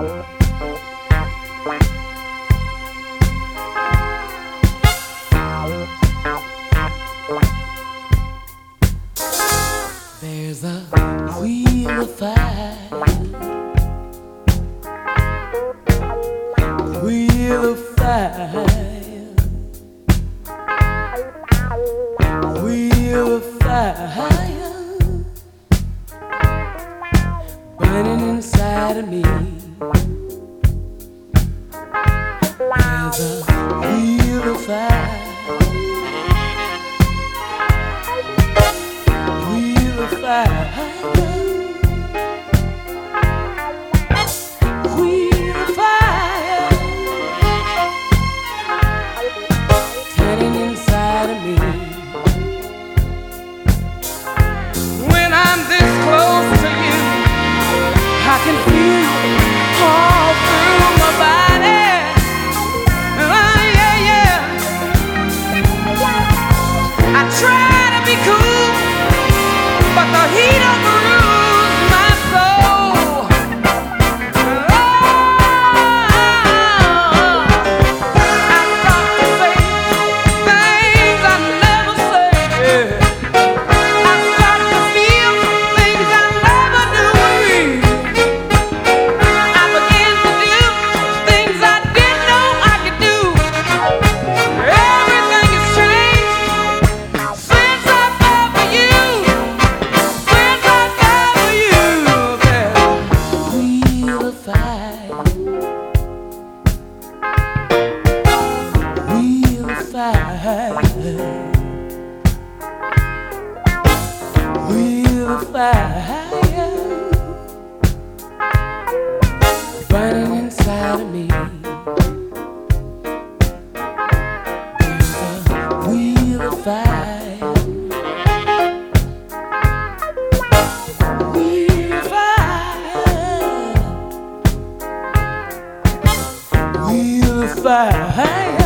There's a wheel of fire, wheel of fire, wheel of fire, burning inside of me. There's a wheel of fire, wheel of fire, wheel of fire, turning inside of me. When I'm this close to you, I can feel all through my body. Oh, yeah, yeah. I try to be cool, but the heat overrules my soul. Oh, I start to say things I never say. I start to feel things I never knew. I begin to do things I didn't know I could do. Everything has changed since I fell for you. Since I fell for you, wheel of fire, wheel of fire, wheel of fire, burning inside of me. There's a wheel of fire, wheel of fire, wheel of fire.